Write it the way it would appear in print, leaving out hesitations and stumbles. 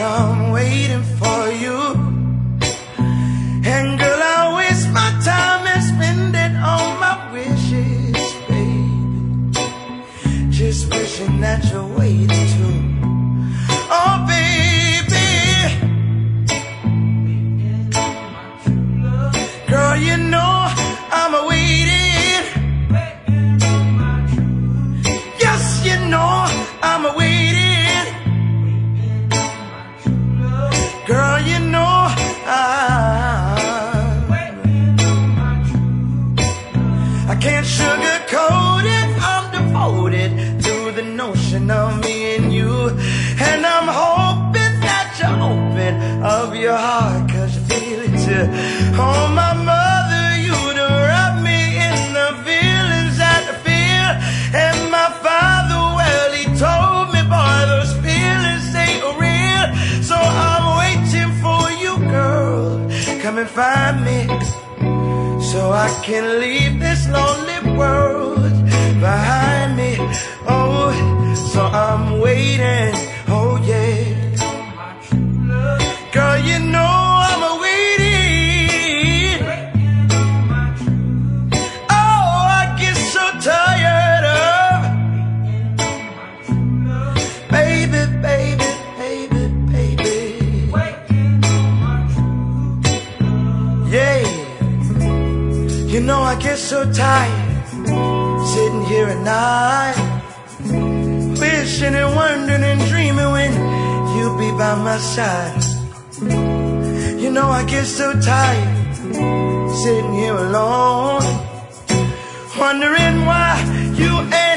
I'm waiting for you. And girl, I waste my time and spend it on my wishes, baby. Just wishing that you're waiting too. Oh, baby. Girl, you know I'm waiting. Yes, you know I'm waiting. Girl, you know I can't sugarcoat it. I'm devoted to the notion of me and you. And I'm hoping that you're open of your heart, 'cause you feel it too. Oh, my mother, you'd wrap me in the feelings that I feel. And my father, well, he told me, boy, those feelings ain't real. So I'm waiting for you, girl. Come and find me, so I can leave this lonely world behind me. Oh, so I'm waiting, oh yeah. Girl, you know I'm waiting. Oh, I get so tired of baby, baby, baby, baby. Yeah. You know I get so tired sitting here at night, wishing and wondering and dreaming when you'll be by my side. You know I get so tired sitting here alone, wondering why you ain't